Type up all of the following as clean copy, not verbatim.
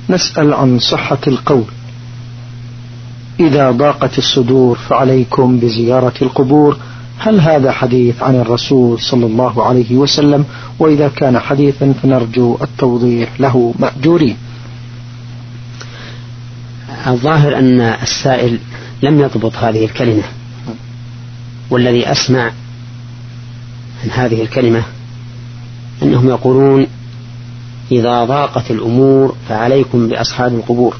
نسأل عن صحة القول إذا ضاقت الصدور فعليكم بزيارة القبور، هل هذا حديث عن الرسول صلى الله عليه وسلم؟ وإذا كان حديثا فنرجو التوضيح له مأجورين. الظاهر أن السائل لم يضبط هذه الكلمة، والذي أسمع عن هذه الكلمة أنهم يقولون إذا ضاقت الأمور فعليكم بأصحاب القبور،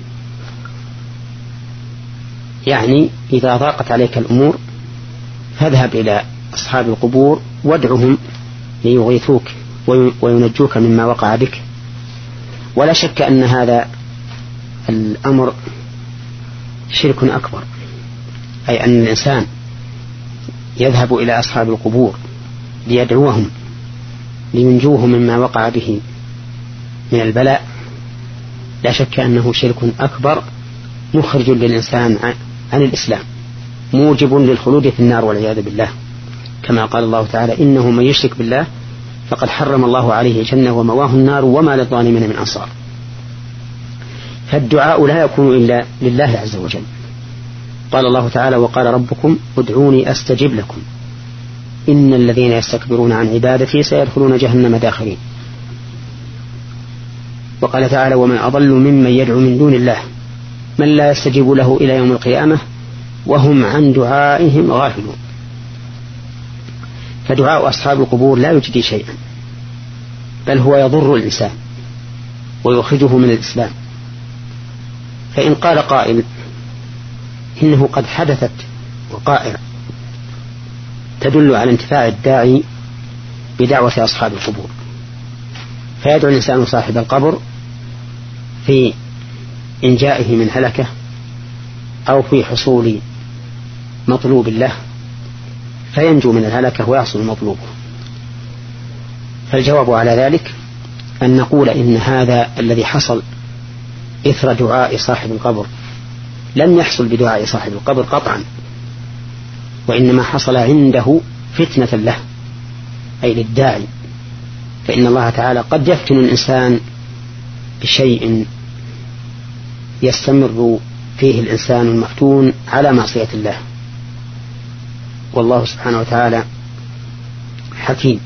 يعني إذا ضاقت عليك الأمور فاذهب إلى أصحاب القبور وادعهم ليغيثوك وينجوك مما وقع بك. ولا شك أن هذا الأمر شرك أكبر، أي أن الإنسان يذهب إلى أصحاب القبور ليدعوهم لينجوه مما وقع به من البلاء، لا شك أنه شرك أكبر مخرج للإنسان عن الإسلام، موجب للخلود في النار والعياذ بالله، كما قال الله تعالى إنه من يشرك بالله فقد حرم الله عليه الجنة ومواه النار وما للظالمين من أنصار. فالدعاء لا يكون إلا لله عز وجل. قال الله تعالى وقال ربكم ادعوني أستجب لكم إن الذين يستكبرون عن عبادتي سيدخلون جهنم داخرين. وقال تعالى ومن أضل ممن يدعو من دون الله من لا يستجيب له إلى يوم القيامة وهم عن دعائهم غافلون. فدعاء أصحاب القبور لا يجدي شيئا، بل هو يضر الإنسان ويخرجه من الإسلام. فإن قال قائل إنه قد حدثت وقائع تدل على انتفاع الداعي بدعوة أصحاب القبور، فيدعو الإنسان صاحب القبر في إنجائه من هلكه أو في حصول مطلوب له فينجو من الهلكة ويحصل مطلوبه. فالجواب على ذلك أن نقول إن هذا الذي حصل إثر دعاء صاحب القبر لم يحصل بدعاء صاحب القبر قطعا، وإنما حصل عنده فتنة له أي للداعي. فإن الله تعالى قد يفتن الإنسان بشيء يستمر فيه الإنسان المفتون على معصية الله، والله سبحانه وتعالى حكيم.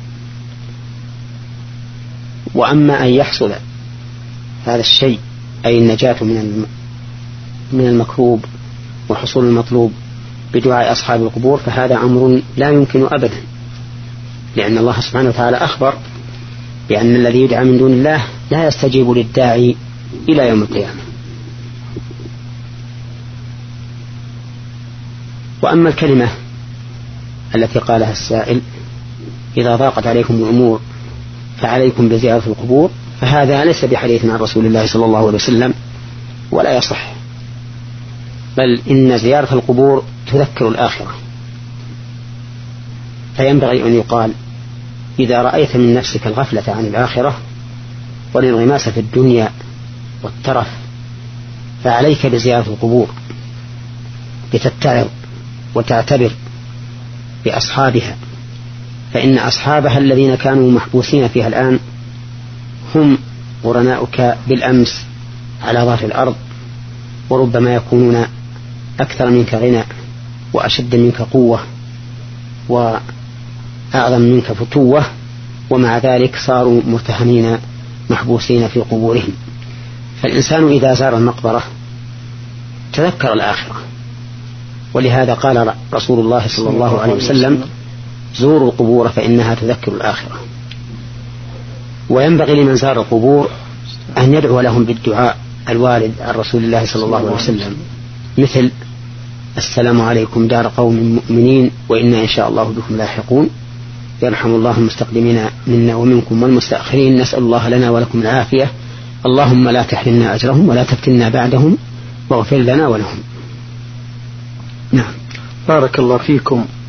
وأما أن يحصل هذا الشيء أي النجاة من المكروب وحصول المطلوب بدعاء أصحاب القبور فهذا أمر لا يمكن أبدا، لأن الله سبحانه وتعالى أخبر بأن الذي يدعى من دون الله لا يستجيب للداعي إلى يوم القيامة. وأما الكلمة التي قالها السائل إذا ضاقت عليكم الأمور فعليكم بزيارة القبور، فهذا ليس بحديث عن رسول الله صلى الله عليه وسلم ولا يصح، بل إن زيارة القبور تذكر الآخرة. فينبغي أن يقال إذا رأيت من نفسك الغفلة عن الآخرة والانغماس في الدنيا والترف فعليك بزيارة القبور لتتعظ وتعتبر بأصحابها، فإن أصحابها الذين كانوا محبوسين فيها الآن هم قرناؤك بالأمس على ظهر الأرض، وربما يكونون أكثر منك غنى وأشد منك قوة وأعظم منك فتوة، ومع ذلك صاروا مرتهنين محبوسين في قبورهم. فالإنسان إذا زار المقبرة تذكر الآخرة، ولهذا قال رسول الله صلى الله عليه وسلم زوروا القبور فإنها تذكر الآخرة. وينبغي لمن زار القبور أن يدعو لهم بالدعاء الوارد عن رسول الله صلى الله عليه وسلم، مثل السلام عليكم دار قوم مؤمنين وإنا إن شاء الله بكم لاحقون، يرحم الله المستقدمين منا ومنكم والمستأخرين، نسأل الله لنا ولكم العافية، اللهم لا تحرمنا أجرهم ولا تفتنا بعدهم واغفر لنا ولهم. نعم. بارك الله فيكم.